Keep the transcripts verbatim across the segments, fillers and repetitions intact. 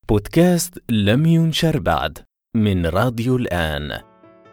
بودكاست لم ينشر بعد من راديو الآن.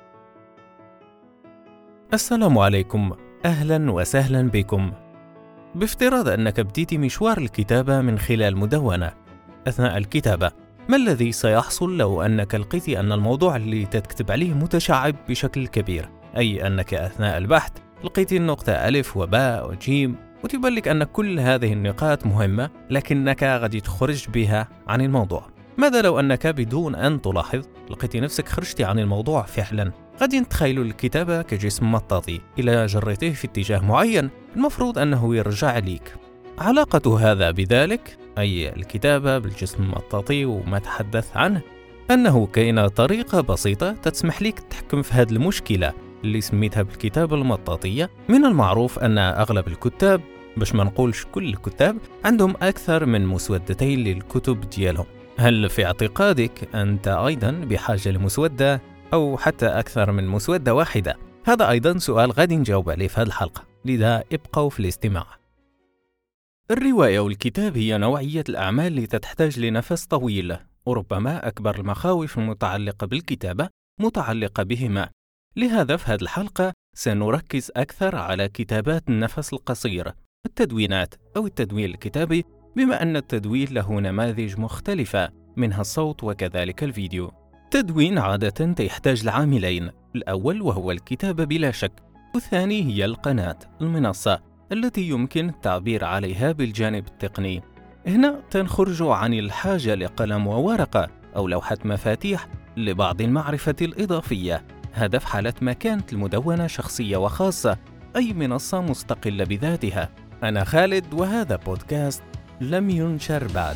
السلام عليكم، أهلا وسهلا بكم. بافتراض أنك بديت مشوار الكتابة من خلال مدونة. أثناء الكتابة، ما الذي سيحصل لو أنك لقيت أن الموضوع اللي تكتب عليه متشعب بشكل كبير؟ أي أنك أثناء البحث لقيت النقطة ألف وباء وجيم، وتبان لك أن كل هذه النقاط مهمة لكنك غادي تخرج بها عن الموضوع. ماذا لو أنك بدون أن تلاحظ لقيت نفسك خرجت عن الموضوع فعلا؟ غادي نتخيل الكتابة كجسم مطاطي، إلى جريته في اتجاه معين المفروض أنه يرجع ليك. علاقة هذا بذلك، أي الكتابة بالجسم المطاطي وما تحدث عنه، أنه كاينة طريقة بسيطة تسمح لك التحكم في هذه المشكلة اللي سميتها بالكتابة المطاطية. من المعروف أن أغلب الكتاب، باش ما نقولش كل الكتاب، عندهم أكثر من مسودتين للكتب ديالهم. هل في اعتقادك أنت أيضا بحاجة لمسودة أو حتى أكثر من مسودة واحدة؟ هذا أيضا سؤال غادي نجاوب عليه في هذه الحلقة، لذا ابقوا في الاستماع. الرواية والكتاب هي نوعية الأعمال اللي تحتاج لنفس طويل، وربما أكبر المخاوف المتعلقة بالكتابة متعلقة بهما. لهذا في هذه الحلقة سنركز أكثر على كتابات النفس القصير، التدوينات أو التدوين الكتابي، بما أن التدوين له نماذج مختلفة منها الصوت وكذلك الفيديو. التدوين عادة يحتاج لعاملين، الأول وهو الكتابة بلا شك، والثاني هي القناة، المنصة التي يمكن التعبير عليها بالجانب التقني. هنا تنخرج عن الحاجة لقلم وورقة أو لوحة مفاتيح لبعض المعرفة الإضافية، هذا في حالة ما كانت المدونة شخصية وخاصة، أي منصة مستقلة بذاتها. أنا خالد، وهذا بودكاست لم ينشر بعد.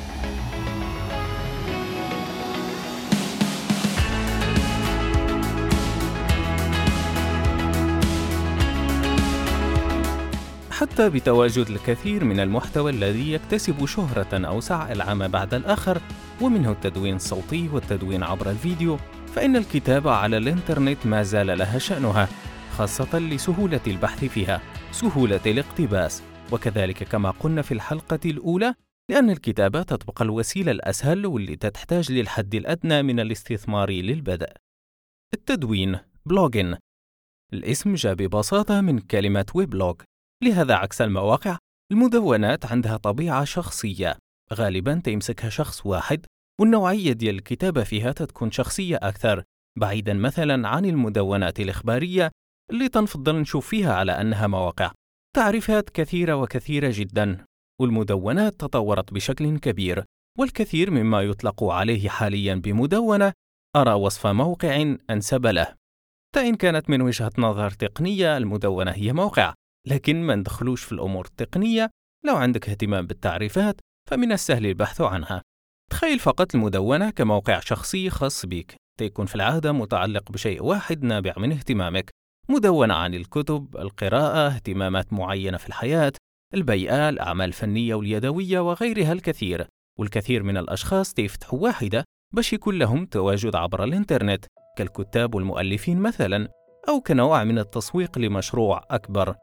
حتى بتواجد الكثير من المحتوى الذي يكتسب شهرة أوسع العام بعد الآخر، ومنه التدوين الصوتي والتدوين عبر الفيديو، فإن الكتابة على الإنترنت ما زال لها شأنها، خاصة لسهولة البحث فيها، سهولة الاقتباس، وكذلك كما قلنا في الحلقة الأولى، لأن الكتابة تطبق الوسيلة الأسهل واللي تحتاج للحد الأدنى من الاستثمار للبدء. التدوين، بلوجين، الاسم جاء ببساطة من كلمة ويبلوج. لهذا عكس المواقع، المدونات عندها طبيعة شخصية، غالبا تمسكها شخص واحد، والنوعية ديال الكتابة فيها تكون شخصية أكثر، بعيدا مثلا عن المدونات الإخبارية اللي تنفضل نشوف فيها على أنها مواقع. تعريفات كثيرة وكثيرة جدا، والمدونات تطورت بشكل كبير، والكثير مما يطلق عليه حاليا بمدونة أرى وصف موقع أنسب له. فإن كانت من وجهة نظر تقنية المدونة هي موقع، لكن ما ندخلوش في الأمور التقنية. لو عندك اهتمام بالتعريفات فمن السهل البحث عنها. تخيل فقط المدونة كموقع شخصي خاص بك، تكون في العادة متعلق بشيء واحد نابع من اهتمامك، مدونة عن الكتب، القراءة، اهتمامات معينة في الحياة، البيئة، الأعمال الفنية واليدوية وغيرها الكثير. والكثير من الأشخاص تفتحوا واحدة باش يكون لهم تواجد عبر الإنترنت، كالكتاب والمؤلفين مثلا، أو كنوع من التسويق لمشروع أكبر.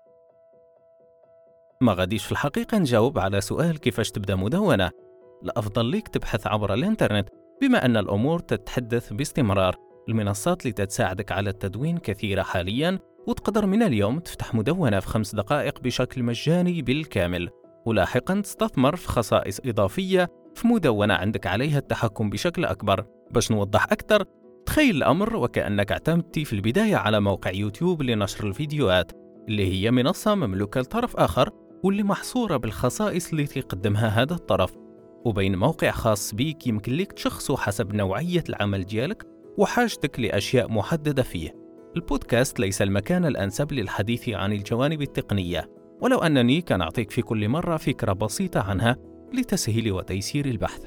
ما غاديش في الحقيقة نجاوب على سؤال كيفاش تبدأ مدونة. الأفضل ليك تبحث عبر الإنترنت، بما أن الأمور تتحدث باستمرار. المنصات اللي تساعدك على التدوين كثيرة حاليا، وتقدر من اليوم تفتح مدونة في خمس دقائق بشكل مجاني بالكامل، ولاحقا تستثمر في خصائص إضافية في مدونة عندك عليها التحكم بشكل أكبر. باش نوضح أكثر، تخيل الأمر وكأنك اعتمدت في البداية على موقع يوتيوب لنشر الفيديوهات، اللي هي منصة مملوكة لطرف آخر، واللي محصورة بالخصائص اللي تقدمها هذا الطرف، وبين موقع خاص بيك يمكن لك تشخصه حسب نوعية العمل ديالك وحاجتك لأشياء محددة فيه. البودكاست ليس المكان الأنسب للحديث عن الجوانب التقنية، ولو أنني كان أعطيك في كل مرة فكرة بسيطة عنها لتسهيل وتيسير البحث.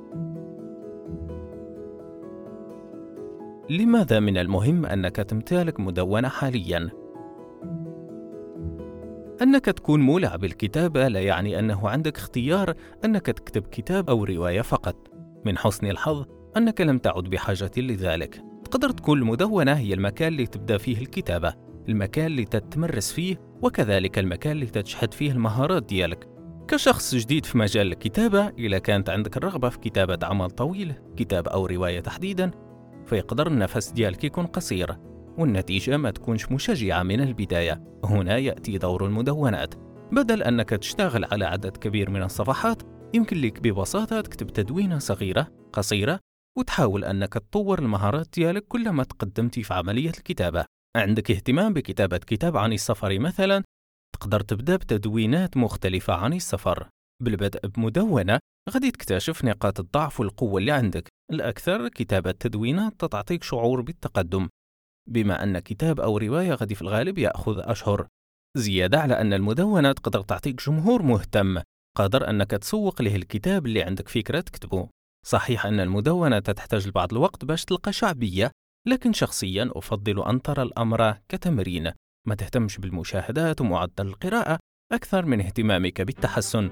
لماذا من المهم أنك تمتلك مدونة حالياً؟ أنك تكون مولع بالكتابة لا يعني أنه عندك اختيار أنك تكتب كتاب أو رواية فقط. من حسن الحظ أنك لم تعد بحاجة لذلك. تقدر تكون المدونة هي المكان اللي تبدأ فيه الكتابة، المكان اللي تتمرس فيه، وكذلك المكان اللي تشحذ فيه المهارات ديالك. كشخص جديد في مجال الكتابة، إذا كانت عندك الرغبة في كتابة عمل طويل، كتاب أو رواية تحديداً، فيقدر النفس ديالك يكون قصير والنتيجة ما تكونش مشجعة من البداية. هنا يأتي دور المدونات. بدل أنك تشتغل على عدد كبير من الصفحات، يمكن لك ببساطة تكتب تدوينة صغيرة قصيرة وتحاول أنك تطور المهارات ديالك كلما تقدمتي في عملية الكتابة. عندك اهتمام بكتابة كتاب عن السفر مثلا، تقدر تبدأ بتدوينات مختلفة عن السفر. بالبدء بمدونة غادي تكتشف نقاط الضعف والقوة اللي عندك. الأكثر كتابة تدوينات تعطيك شعور بالتقدم، بما أن كتاب أو رواية غادي في الغالب يأخذ أشهر. زيادة على أن المدونة تقدر تعطيك جمهور مهتم قادر أنك تسوق له الكتاب اللي عندك فكرة تكتبه. صحيح أن المدونة تحتاج لبعض الوقت باش تلقى شعبية، لكن شخصيا أفضل أن ترى الأمر كتمرين، ما تهتمش بالمشاهدات ومعدل القراءة أكثر من اهتمامك بالتحسن.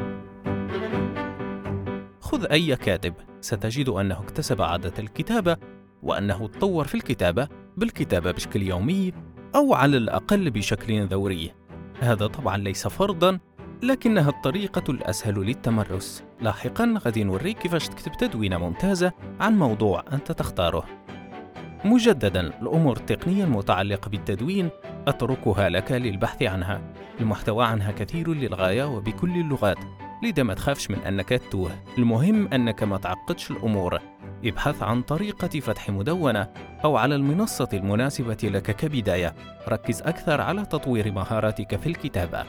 خذ أي كاتب، ستجد أنه اكتسب عادة الكتابة وأنه تطور في الكتابة، بالكتابة بشكل يومي أو على الأقل بشكل دوري. هذا طبعا ليس فرضا، لكنها الطريقة الأسهل للتمرس. لاحقا غادي نوريك كيفاش تكتب تدوينة ممتازة عن موضوع أنت تختاره. مجددا، الأمور التقنية المتعلقة بالتدوين أتركها لك للبحث عنها. المحتوى عنها كثير للغاية وبكل اللغات، لذا ما تخافش من أنك تتوه. المهم أنك ما تعقدش الأمور. ابحث عن طريقة فتح مدونة أو على المنصة المناسبة لك كبداية. ركز أكثر على تطوير مهاراتك في الكتابة.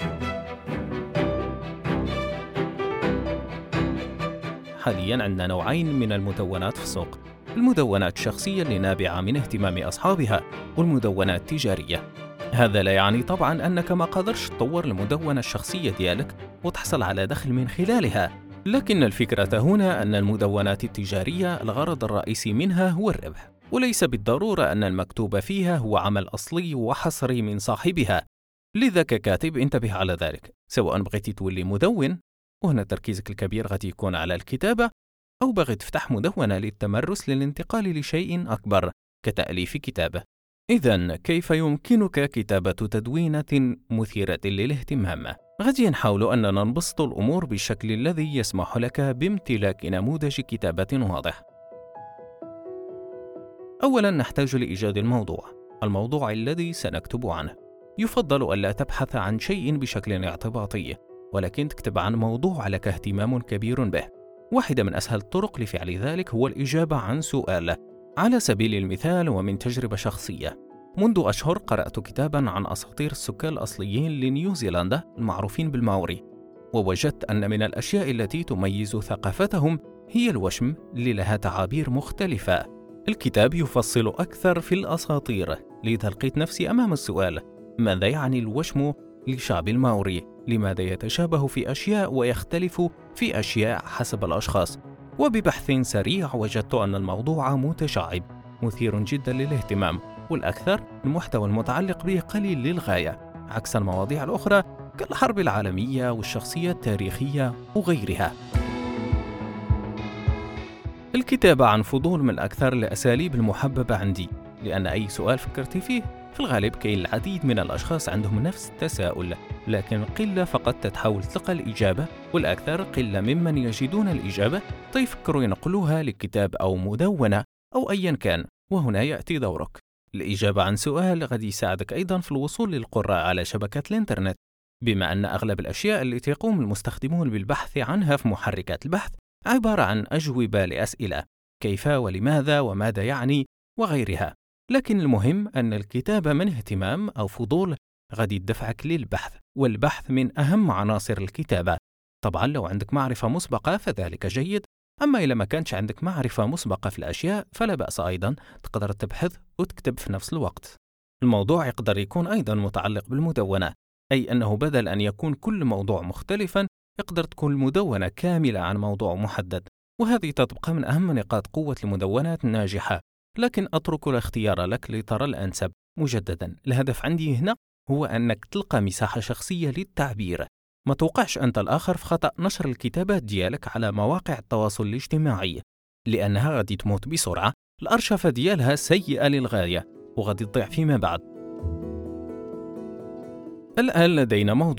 حاليا عندنا نوعين من المدونات في السوق: المدونات الشخصية اللي نابعة من اهتمام أصحابها، والمدونات التجارية. هذا لا يعني طبعا أنك ما قدرش تطور المدونة الشخصية ديالك وتحصل على دخل من خلالها، لكن الفكرة هنا أن المدونات التجارية الغرض الرئيسي منها هو الربح، وليس بالضرورة أن المكتوب فيها هو عمل أصلي وحصري من صاحبها. لذا ككاتب انتبه على ذلك، سواء بغيتي تولي مدون وهنا تركيزك الكبير غادي يكون على الكتابة، أو بغيت تفتح مدونة للتمرس للانتقال لشيء أكبر كتأليف كتابة. إذن كيف يمكنك كتابة تدوينة مثيرة للاهتمام؟ غادي نحاول أننا نبسط الأمور بالشكل الذي يسمح لك بامتلاك نموذج كتابة واضح. أولا نحتاج لإيجاد الموضوع، الموضوع الذي سنكتب عنه. يفضل ألا تبحث عن شيء بشكل اعتباطي، ولكن تكتب عن موضوع لك اهتمام كبير به. واحدة من أسهل الطرق لفعل ذلك هو الإجابة عن سؤال. على سبيل المثال ومن تجربة شخصية، منذ أشهر قرأت كتابا عن أساطير السكان الأصليين لنيوزيلندا المعروفين بالماوري، ووجدت أن من الأشياء التي تميز ثقافتهم هي الوشم اللي لها تعابير مختلفة. الكتاب يفصل أكثر في الأساطير، لذا لقيت نفسي أمام السؤال: ماذا يعني الوشم لشعب الماوري؟ لماذا يتشابه في أشياء ويختلف في أشياء حسب الأشخاص؟ وببحث سريع وجدت أن الموضوع متشعب مثير جدا للاهتمام، والأكثر المحتوى المتعلق به قليل للغاية، عكس المواضيع الأخرى كالحرب العالمية والشخصية التاريخية وغيرها. الكتابة عن فضول من أكثر الأساليب المحببة عندي، لأن أي سؤال فكرت فيه في الغالب كاين العديد من الأشخاص عندهم نفس التساؤل، لكن قلة فقط تحاول تلقى الإجابة، والأكثر قلة ممن يجدون الإجابة فيفكروا ينقلوها لكتاب أو مدونة أو أيا كان. وهنا يأتي دورك. الإجابة عن سؤال غادي يساعدك أيضا في الوصول للقراء على شبكات الإنترنت، بما أن أغلب الأشياء التي يقوم المستخدمون بالبحث عنها في محركات البحث عبارة عن أجوبة لأسئلة كيف ولماذا وماذا يعني وغيرها. لكن المهم أن الكتابة من اهتمام أو فضول غادي تدفعك للبحث، والبحث من أهم عناصر الكتابة. طبعا لو عندك معرفة مسبقة فذلك جيد، أما إذا ما كانش عندك معرفة مسبقة في الأشياء فلا بأس أيضا، تقدر تبحث وتكتب في نفس الوقت. الموضوع يقدر يكون أيضا متعلق بالمدونة، أي أنه بدل أن يكون كل موضوع مختلفا يقدر تكون المدونة كاملة عن موضوع محدد، وهذه تبقى من أهم نقاط قوة المدونات الناجحة. لكن أترك الاختيار لك لترى الأنسب. مجددا الهدف عندي هنا هو أنك تلقى مساحة شخصية للتعبير، ما توقعش أنت الآخر في خطأ نشر الكتابات ديالك على مواقع التواصل الاجتماعي، لأنها غادي تموت بسرعة، الأرشفة ديالها سيئة للغاية وغادي تضيع فيما بعد. الآن لدينا موضوع،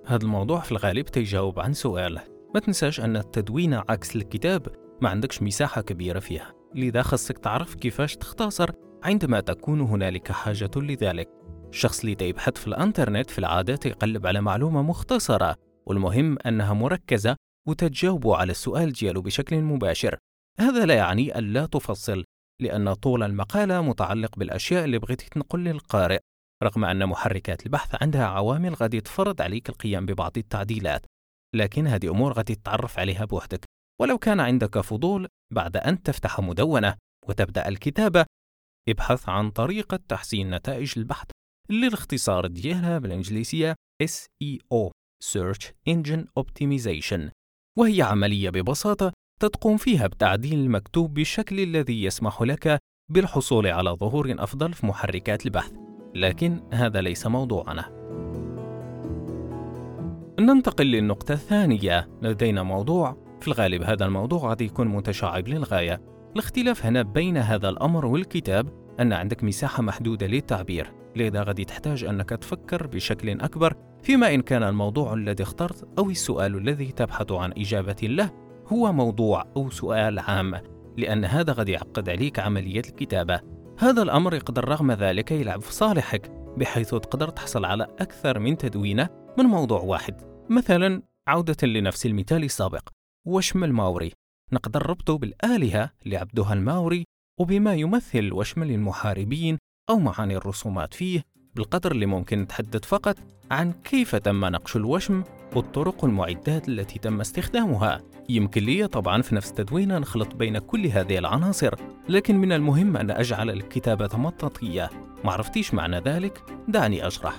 هذا الموضوع في الغالب تيجاوب عن سؤال. ما تنساش أن التدوين عكس الكتاب، ما عندكش مساحة كبيرة فيها، لذا خصك تعرف كيفاش تختصر عندما تكون هنالك حاجة لذلك. الشخص اللي يبحث في الانترنت في العادة يقلب على معلومة مختصرة، والمهم أنها مركزة وتجاوب على السؤال ديالو بشكل مباشر. هذا لا يعني أن لا تفصل، لأن طول المقالة متعلق بالأشياء اللي بغيتي تنقل للقارئ، رغم أن محركات البحث عندها عوامل غادي تفرض عليك القيام ببعض التعديلات، لكن هذه أمور غادي تتعرف عليها بوحدك. ولو كان عندك فضول بعد أن تفتح مدونة وتبدأ الكتابة، ابحث عن طريقة تحسين نتائج البحث اللي الاختصار ديالها بالإنجليزية إس إي أو Search Engine Optimization، وهي عملية ببساطة تقوم فيها بتعديل المكتوب بالشكل الذي يسمح لك بالحصول على ظهور أفضل في محركات البحث. لكن هذا ليس موضوعنا. ننتقل للنقطة الثانية. لدينا موضوع، في الغالب هذا الموضوع قد يكون متشعب للغاية. الاختلاف هنا بين هذا الأمر والكتاب أن عندك مساحة محدودة للتعبير، لذا غادي تحتاج أنك تفكر بشكل أكبر فيما إن كان الموضوع الذي اخترت أو السؤال الذي تبحث عن إجابة له هو موضوع أو سؤال عام، لأن هذا غادي يعقد عليك عملية الكتابة. هذا الأمر يقدر رغم ذلك يلعب في صالحك، بحيث تقدر تحصل على أكثر من تدوينة من موضوع واحد. مثلا عودة لنفس المثال السابق، وشم الماوري نقدر ربطه بالآلهة اللي عبدوها الماوري وبما يمثل الوشم للمحاربين أو معاني الرسومات فيه، بالقدر اللي ممكن نتحدث فقط عن كيف تم نقش الوشم والطرق والمعدات التي تم استخدامها. يمكن لي طبعا في نفس التدوين نخلط بين كل هذه العناصر، لكن من المهم أن أجعل الكتابة مطاطية. ما عرفتيش معنى ذلك؟ دعني أشرح.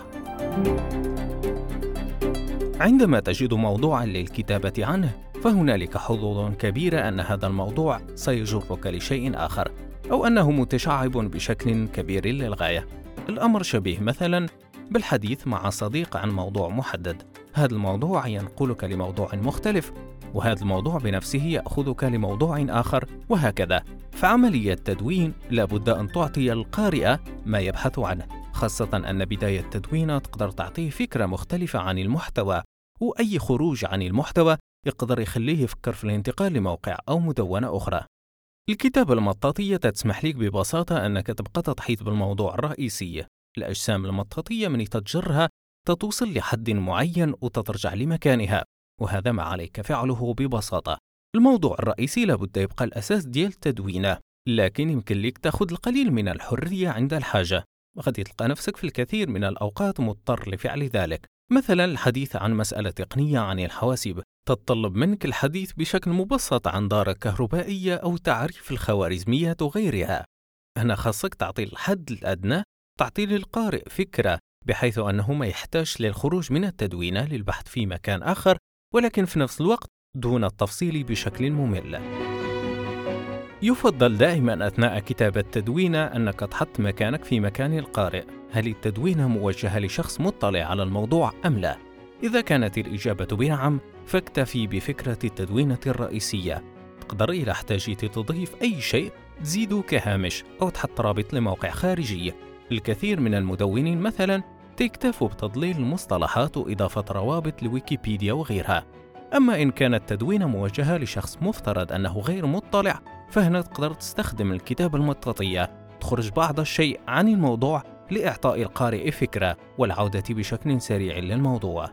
عندما تجد موضوعا للكتابة عنه، فهنالك حظوظ كبيرة أن هذا الموضوع سيجرك لشيء آخر، أو أنه متشعب بشكل كبير للغاية. الأمر شبيه مثلا بالحديث مع صديق عن موضوع محدد. هذا الموضوع ينقلك لموضوع مختلف، وهذا الموضوع بنفسه يأخذك لموضوع آخر، وهكذا. فعملية التدوين لابد أن تعطي القارئ ما يبحث عنه، خاصة أن بداية التدوين تقدر تعطيه فكرة مختلفة عن المحتوى، وأي خروج عن المحتوى يقدر يخليه يفكر في الانتقال لموقع أو مدونة أخرى. الكتابة المطاطية تسمح لك ببساطة أنك تبقى تحيط بالموضوع الرئيسي. الأجسام المطاطية من تتجرها تتوصل لحد معين وتترجع لمكانها، وهذا ما عليك فعله ببساطة. الموضوع الرئيسي لابد يبقى الأساس ديال التدوينة، لكن يمكن لك تأخذ القليل من الحرية عند الحاجة، وقد تلقى نفسك في الكثير من الأوقات مضطر لفعل ذلك. مثلا الحديث عن مسألة تقنية عن الحواسيب تتطلب منك الحديث بشكل مبسط عن دارة كهربائية أو تعريف الخوارزميات وغيرها. هنا خاصك تعطي الحد الأدنى، تعطي للقارئ فكرة بحيث أنه ما يحتاج للخروج من التدوينة للبحث في مكان آخر، ولكن في نفس الوقت دون التفصيل بشكل ممل. يفضل دائما أثناء كتابة التدوينة أنك تحط مكانك في مكان القارئ. هل التدوينة موجهة لشخص مطلع على الموضوع أم لا؟ إذا كانت الإجابة بنعم، فاكتفي بفكرة التدوينة الرئيسية. تقدر إذا احتاجت تضيف أي شيء تزيده كهامش أو تحط رابط لموقع خارجي. الكثير من المدونين مثلا تكتفوا بتضليل المصطلحات وإضافة روابط لويكيبيديا وغيرها. أما إن كانت التدوينة موجهة لشخص مفترض أنه غير مطلع، فهنا تقدر تستخدم الكتابة المطاطية، تخرج بعض الشيء عن الموضوع لإعطاء القارئ فكرة والعودة بشكل سريع للموضوع.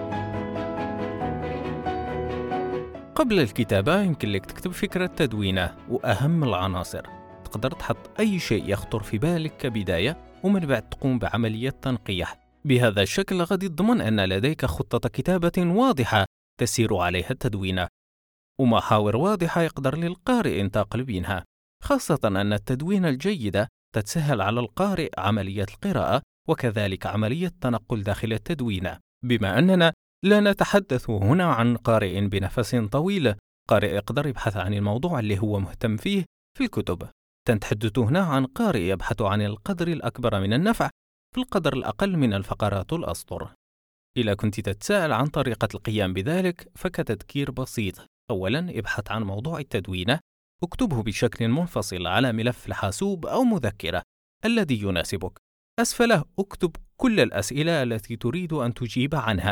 قبل الكتابة يمكن لك تكتب فكرة تدوينة وأهم العناصر. تقدر تحط أي شيء يخطر في بالك كبداية، ومن بعد تقوم بعملية تنقيح. بهذا الشكل غادي تضمن أن لديك خطة كتابة واضحة تسير عليها التدوينة، ومحاور واضحة يقدر للقارئ ينتقل بينها. خاصة أن التدوينة الجيدة تتسهل على القارئ عملية القراءة وكذلك عملية التنقل داخل التدوينة. بما أننا لا نتحدث هنا عن قارئ بنفس طويل، قارئ يقدر يبحث عن الموضوع اللي هو مهتم فيه في الكتب. تنتحدث هنا عن قارئ يبحث عن القدر الأكبر من النفع في القدر الأقل من الفقرات والأسطر. إذا كنت تتساءل عن طريقة القيام بذلك، فكتذكير بسيط. أولاً ابحث عن موضوع التدوينة، اكتبه بشكل منفصل على ملف الحاسوب أو مذكرة الذي يناسبك. أسفله اكتب كل الأسئلة التي تريد أن تجيب عنها،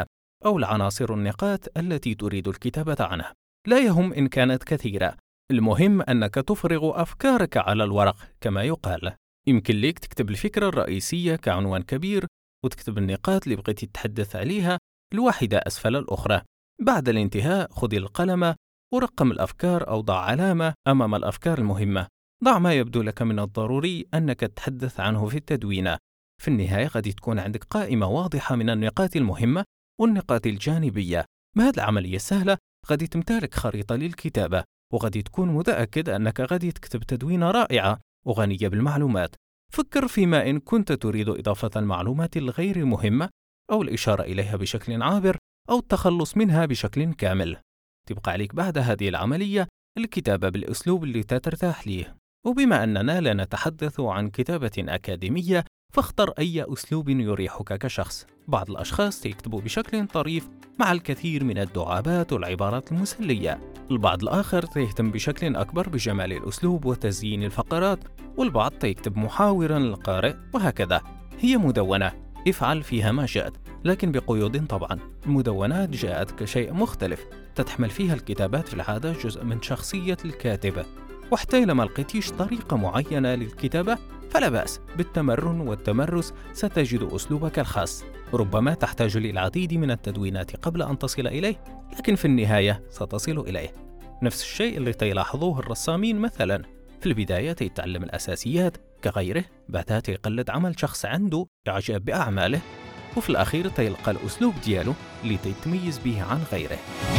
أو العناصر النقاط التي تريد الكتابة عنها. لا يهم إن كانت كثيرة، المهم أنك تفرغ أفكارك على الورق كما يقال. يمكن ليك تكتب الفكرة الرئيسية كعنوان كبير، وتكتب النقاط اللي بغيت تتحدث عليها الواحدة أسفل الأخرى. بعد الانتهاء خذ القلم ورقم الأفكار أو ضع علامة أمام الأفكار المهمة. ضع ما يبدو لك من الضروري أنك تتحدث عنه في التدوين. في النهاية قد تكون عندك قائمة واضحة من النقاط المهمة والنقاط الجانبية. بهذه العملية السهلة غادي تمتلك خريطة للكتابة، وغادي تكون متأكد أنك غادي تكتب تدوينة رائعة وغنية بالمعلومات. فكر فيما إن كنت تريد إضافة المعلومات الغير مهمة أو الإشارة إليها بشكل عابر أو التخلص منها بشكل كامل. تبقى عليك بعد هذه العملية الكتابة بالأسلوب اللي ترتاح ليه. وبما أننا لا نتحدث عن كتابة أكاديمية، فاختر أي أسلوب يريحك كشخص. بعض الأشخاص يكتبوا بشكل طريف مع الكثير من الدعابات والعبارات المسلية، البعض الآخر يهتم بشكل أكبر بجمال الأسلوب وتزيين الفقرات، والبعض يكتب محاورا للقارئ، وهكذا. هي مدونة، افعل فيها ما شئت، لكن بقيود طبعا. المدونات جاءت كشيء مختلف، تتحمل فيها الكتابات في العادة جزء من شخصية الكاتب، وحتى لما لقيتيش طريقة معينة للكتابة فلا بأس بالتمرن والتمرس، ستجد أسلوبك الخاص. ربما تحتاج للعديد من التدوينات قبل أن تصل إليه، لكن في النهاية ستصل إليه. نفس الشيء اللي يلاحظوه الرسامين مثلا، في البداية يتعلم الأساسيات كغيره، بعدها يقلد عمل شخص عنده إعجاب بأعماله، وفي الأخير يلقى الأسلوب دياله اللي يتميز به عن غيره.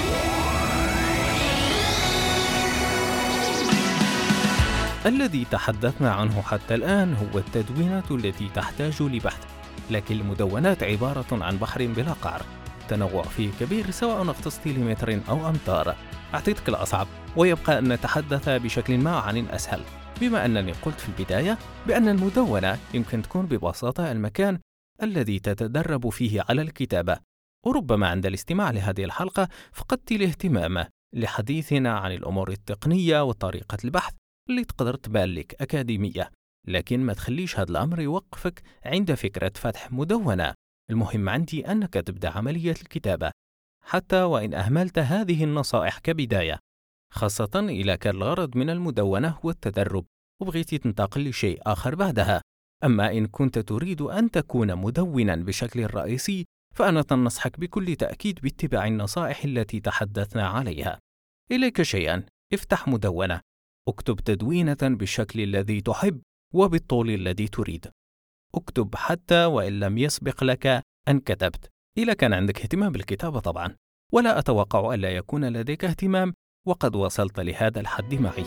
الذي تحدثنا عنه حتى الآن هو التدوينة التي تحتاج لبحث، لكن المدونات عبارة عن بحر بلا قعر، التنوع فيه كبير سواء اختص لمتر أو أمتار. أعطيتك الأصعب، ويبقى أن نتحدث بشكل ما عن الأسهل، بما أنني قلت في البداية بأن المدونة يمكن تكون ببساطة المكان الذي تتدرب فيه على الكتابة. وربما عند الاستماع لهذه الحلقة فقدت الاهتمام لحديثنا عن الأمور التقنية وطريقة البحث اللي تقدر تبان لك أكاديمية، لكن ما تخليش هذا الأمر يوقفك عند فكرة فتح مدونة. المهم عندي أنك تبدأ عملية الكتابة حتى وإن أهملت هذه النصائح كبداية، خاصة إذا كان الغرض من المدونة هو التدرب وبغيتي تنتقل لشيء آخر بعدها. أما إن كنت تريد أن تكون مدونا بشكل رئيسي، فأنا أنصحك بكل تأكيد باتباع النصائح التي تحدثنا عليها. إليك شيئا، افتح مدونة، اكتب تدوينة بالشكل الذي تحب وبالطول الذي تريد. اكتب حتى وإن لم يسبق لك أن كتبت، إذا كان عندك اهتمام بالكتابة طبعا، ولا أتوقع ألا يكون لديك اهتمام وقد وصلت لهذا الحد معي.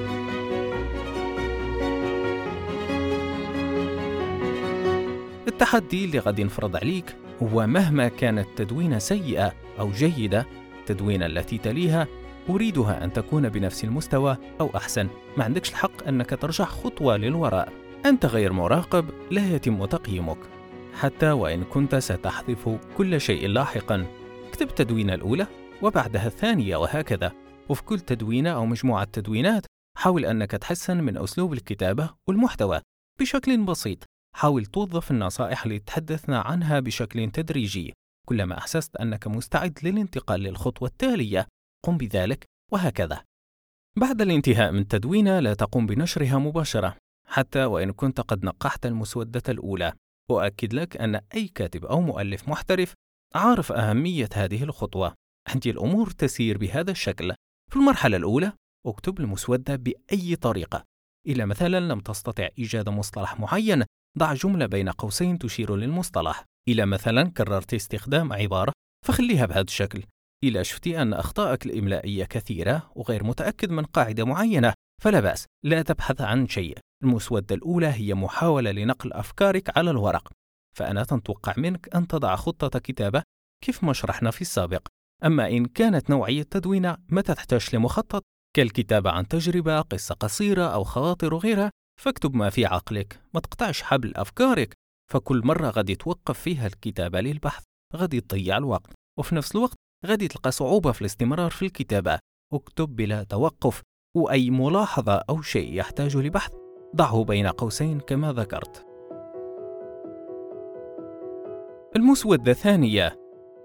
التحدي اللي غادي نفرض عليك هو مهما كانت تدوينة سيئة أو جيدة، التدوينة التي تليها أريدها أن تكون بنفس المستوى أو أحسن. ما عندكش الحق أنك ترجع خطوة للوراء، أنت غير مراقب، لا يتم تقييمك حتى وإن كنت ستحذف كل شيء لاحقا. اكتب التدوينة الأولى وبعدها الثانية وهكذا، وفي كل تدوينة أو مجموعة تدوينات حاول أنك تحسن من أسلوب الكتابة والمحتوى بشكل بسيط. حاول توظف النصائح اللي تحدثنا عنها بشكل تدريجي. كلما أحسست أنك مستعد للانتقال للخطوة التالية قم بذلك، وهكذا. بعد الانتهاء من التدوينة لا تقوم بنشرها مباشرة حتى وإن كنت قد نقحت المسودة الأولى. أؤكد لك أن أي كاتب أو مؤلف محترف عارف أهمية هذه الخطوة. عندي الأمور تسير بهذا الشكل. في المرحلة الأولى اكتب المسودة بأي طريقة. إذا مثلا لم تستطع إيجاد مصطلح معين، ضع جملة بين قوسين تشير للمصطلح. إذا مثلا كررت استخدام عبارة فخليها بهذا الشكل. إذا شفتي أن أخطائك الإملائية كثيرة وغير متأكد من قاعدة معينة فلا بأس، لا تبحث عن شيء. المسودة الأولى هي محاولة لنقل أفكارك على الورق، فأنا أتوقع منك أن تضع خطة كتابة كيف ما شرحنا في السابق. أما إن كانت نوعية تدوينة ما تحتاج لمخطط كالكتابة عن تجربة، قصة قصيرة أو خواطر وغيرها، فاكتب ما في عقلك، ما تقطعش حبل أفكارك. فكل مرة غادي توقف فيها الكتابة للبحث غادي تضيع الوقت، وفي نفس الوقت غادي تلقى صعوبة في الاستمرار في الكتابة. اكتب بلا توقف، وأي ملاحظة أو شيء يحتاج لبحث ضعه بين قوسين كما ذكرت. المسودة الثانية،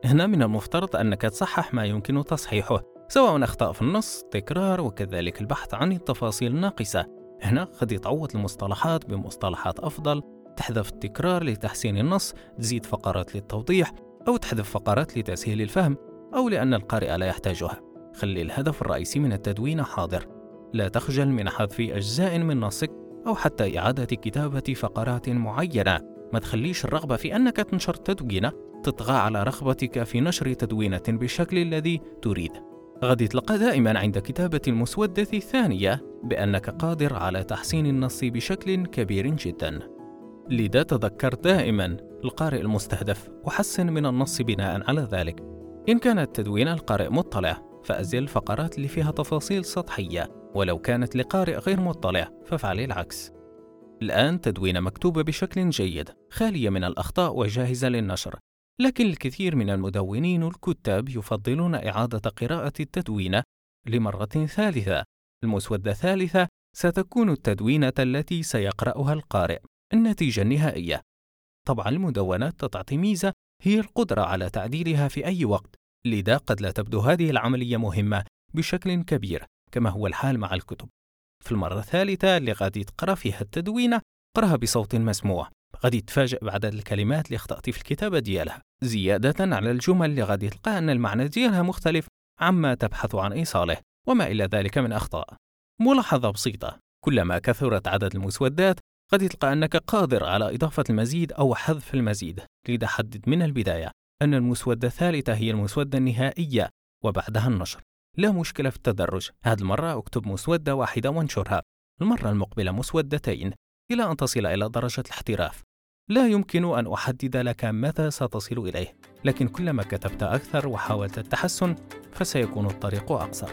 هنا من المفترض أنك تصحح ما يمكن تصحيحه، سواء أخطاء في النص، تكرار، وكذلك البحث عن التفاصيل الناقصة. هنا قد تعوض المصطلحات بمصطلحات أفضل، تحذف التكرار لتحسين النص، تزيد فقرات للتوضيح، أو تحذف فقرات لتسهيل الفهم، أو لأن القارئ لا يحتاجها. خلي الهدف الرئيسي من التدوين حاضر، لا تخجل من حذف أجزاء من نصك أو حتى إعادة كتابة فقرات معينة. ما تخليش الرغبة في أنك تنشر تدوينة تطغى على رغبتك في نشر تدوينة بالشكل الذي تريد. غادي تلقى دائما عند كتابة المسودة الثانية بأنك قادر على تحسين النص بشكل كبير جدا. لذا تذكر دائما القارئ المستهدف وحسن من النص بناء على ذلك. إن كانت تدوين القارئ مطلع فأزل الفقرات اللي فيها تفاصيل سطحية، ولو كانت لقارئ غير مطلع فافعل العكس. الآن تدوين مكتوبة بشكل جيد خالية من الأخطاء وجاهزة للنشر، لكن الكثير من المدونين والكتاب يفضلون إعادة قراءة التدوينة لمرة ثالثة. المسودة الثالثة ستكون التدوينة التي سيقرأها القارئ، النتيجة النهائية. طبعا المدونات تعطي ميزة هي القدرة على تعديلها في أي وقت، لذا قد لا تبدو هذه العملية مهمة بشكل كبير كما هو الحال مع الكتب. في المرة الثالثة اللي غادي تقرأ فيها التدوينة قرأها بصوت مسموع، غادي تفاجأ بعدد الكلمات اللي اخطأتي في الكتابة ديالها، زيادة على الجمل اللي غادي تلقى أن المعنى ديالها مختلف عما تبحث عن إيصاله وما إلى ذلك من أخطاء. ملاحظة بسيطة، كلما كثرت عدد المسودات غادي تلقى أنك قادر على إضافة المزيد أو حذف المزيد، لذا حدد من البداية أن المسودة الثالثة هي المسودة النهائية وبعدها النشر. لا مشكلة في التدرج، هذه المرة اكتب مسودة واحدة وانشرها، المرة المقبلة مسودتين إلى أن تصل إلى درجة الاحتراف. لا يمكن أن أحدد لك متى ستصل إليه، لكن كلما كتبت أكثر وحاولت التحسن فسيكون الطريق أقصر.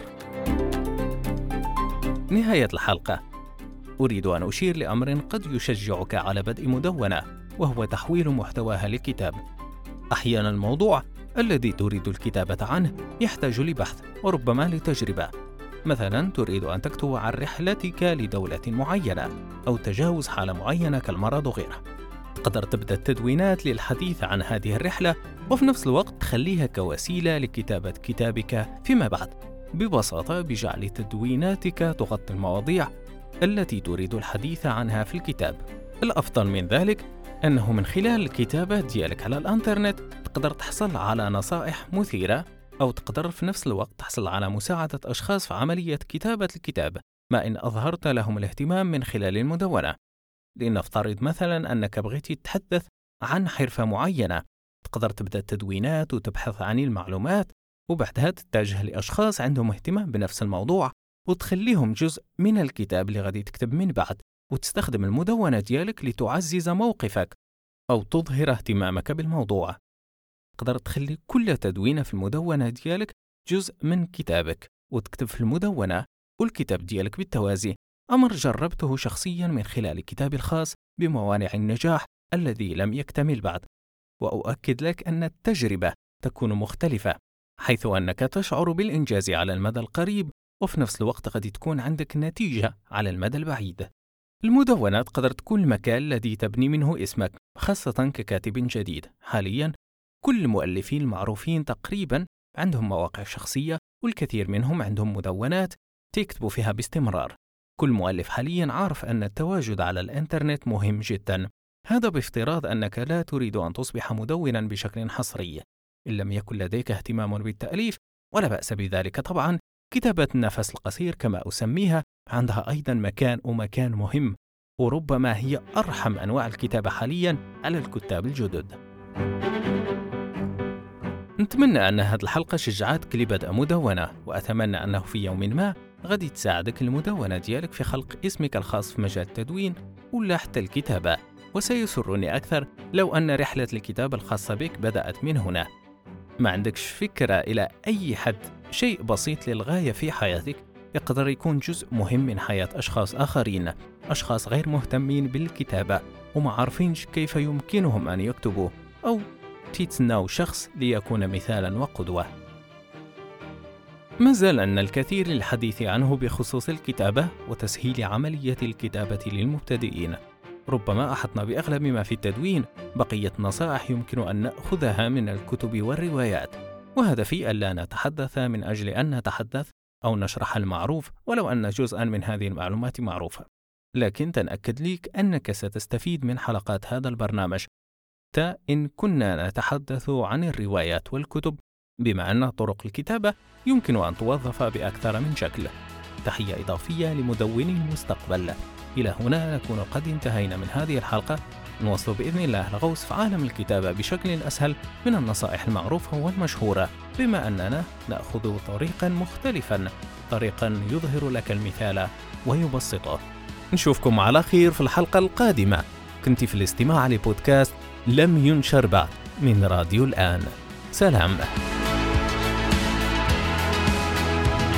نهاية الحلقة. أريد أن أشير لأمر قد يشجعك على بدء مدونة، وهو تحويل محتواها لكتاب. أحيانا الموضوع الذي تريد الكتابة عنه يحتاج لبحث وربما لتجربة. مثلا تريد أن تكتب عن رحلتك لدولة معينة أو تجاوز حالة معينة كالمرض وغيره. تقدر تبدأ التدوينات للحديث عن هذه الرحلة وفي نفس الوقت تخليها كوسيلة لكتابة كتابك فيما بعد، ببساطة بجعل تدويناتك تغطي المواضيع التي تريد الحديث عنها في الكتاب. الأفضل من ذلك أنه من خلال الكتابة ديالك على الإنترنت تقدر تحصل على نصائح مثيرة، أو تقدر في نفس الوقت تحصل على مساعدة أشخاص في عملية كتابة الكتاب ما إن أظهرت لهم الاهتمام من خلال المدونة. لنفترض مثلا أنك بغيت تتحدث عن حرفة معينة، تقدر تبدأ التدوينات وتبحث عن المعلومات، وبعدها تتجه لأشخاص عندهم اهتمام بنفس الموضوع وتخليهم جزء من الكتاب اللي غادي تكتب من بعد، وتستخدم المدونة ديالك لتعزز موقفك أو تظهر اهتمامك بالموضوع. تقدر تخلي كل تدوينة في المدونة ديالك جزء من كتابك وتكتب في المدونة والكتاب ديالك بالتوازي. أمر جربته شخصيا من خلال كتابي الخاص بموانع النجاح الذي لم يكتمل بعد، وأؤكد لك أن التجربة تكون مختلفة، حيث أنك تشعر بالإنجاز على المدى القريب وفي نفس الوقت قد تكون عندك نتيجة على المدى البعيد. المدونة تقدر تكون المكان الذي تبني منه اسمك، خاصة ككاتب جديد. حاليا كل المؤلفين المعروفين تقريبا عندهم مواقع شخصية، والكثير منهم عندهم مدونات تكتبوا فيها باستمرار. كل مؤلف حاليا عارف أن التواجد على الإنترنت مهم جدا، هذا بافتراض أنك لا تريد أن تصبح مدونا بشكل حصري. إن لم يكن لديك اهتمام بالتأليف ولا بأس بذلك طبعا، كتابة النفس القصير كما أسميها عندها أيضا مكان ومكان مهم، وربما هي أرحم أنواع الكتابة حاليا على الكتاب الجدد. نتمنى أن هذه الحلقة شجعتك لبدء مدونة، وأتمنى أنه في يوم ما غادي تساعدك المدونة ديالك في خلق اسمك الخاص في مجال التدوين ولا حتى الكتابة. وسيسرني أكثر لو أن رحلة الكتابة الخاصة بك بدأت من هنا. ما عندكش فكرة إلى أي حد شيء بسيط للغاية في حياتك يقدر يكون جزء مهم من حياة أشخاص آخرين، أشخاص غير مهتمين بالكتابة وما عارفينش كيف يمكنهم أن يكتبوا، أو تتناو شخص ليكون مثالا وقدوة. ما زال أن الكثير للحديث عنه بخصوص الكتابة وتسهيل عملية الكتابة للمبتدئين، ربما أحطنا بأغلب ما في التدوين. بقية نصائح يمكن أن نأخذها من الكتب والروايات، وهدفي ألا نتحدث من أجل أن نتحدث أو نشرح المعروف، ولو أن جزءا من هذه المعلومات معروفة، لكن تنأكد لك أنك ستستفيد من حلقات هذا البرنامج حتى إن كنا نتحدث عن الروايات والكتب، بما أن طرق الكتابة يمكن أن توظف بأكثر من شكل. تحية إضافية لمدوني المستقبل. إلى هنا نكون قد انتهينا من هذه الحلقة. نواصل بإذن الله الغوص في عالم الكتابة بشكل أسهل من النصائح المعروفة والمشهورة، بما أننا نأخذ طريقا مختلفا، طريقا يظهر لك المثال ويبسطه. نشوفكم على خير في الحلقة القادمة. كنت في الاستماع لبودكاست لم ينشر بعد من راديو الآن. سلام.